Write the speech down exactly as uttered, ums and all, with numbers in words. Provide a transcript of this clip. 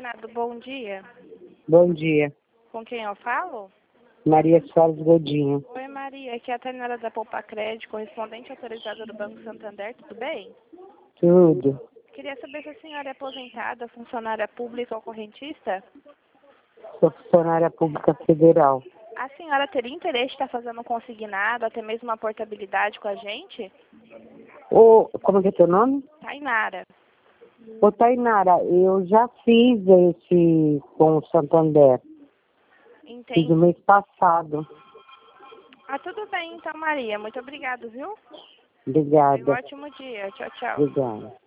Senado, bom dia. Bom dia. Com quem eu falo? Maria Soares Godinho. Oi, Maria. Aqui é a Tainara da Poupa Crédito, correspondente autorizada do Banco Santander. Tudo bem? Tudo. Queria saber se a senhora é aposentada, funcionária pública ou correntista? Sou funcionária pública federal. A senhora teria interesse de estar fazendo um consignado, até mesmo uma portabilidade com a gente? Ô, como é que é teu nome? Tainara. Ô, Tainara, eu já fiz esse com o Santander. Fiz Entendi. no mês passado. Ah, tudo bem então, Maria. Muito obrigada, viu? Um Obrigada. ótimo dia. Tchau, tchau. Obrigada.